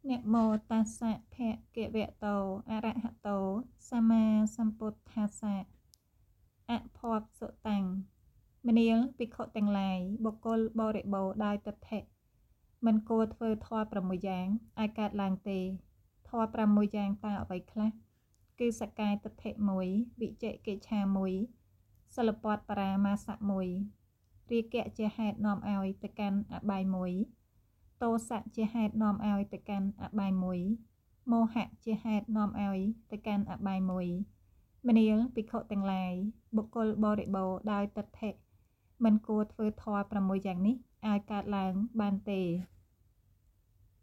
Nẹ mô ta sạ phẹ kệ vẹ tồ a rạ hạ tồ sa ma samput tha sạ ạ phọp sộ tằng Meniel ភិក្ខុទាំងឡាយបុគ្គលបរិបូរណ៍ដោយទិដ្ឋិមិនគួរធ្វើធម៌6យ៉ាងឲ្យកើតឡើងទេធម៌6យ៉ាងតើអ្វីខ្លះគឺសក្កាយទិដ្ឋិ1វិជ្ជកិច្ឆា1សិលពតបរាមាសៈ1រាគៈជាហេតុនាំឲ្យទៅកាន់អបាយ1ទោសៈជាហេតុនាំឲ្យទៅកាន់អបាយ1មោហៈជាហេតុនាំឲ្យទៅកាន់អបាយ1មនាលភិក្ខុទាំងឡាយបុគ្គលបរិបូរណ៍ដោយទិដ្ឋិមិនគួរធ្វើធម៌6យ៉ាងនេះឲ្យកើតឡើងបានទេ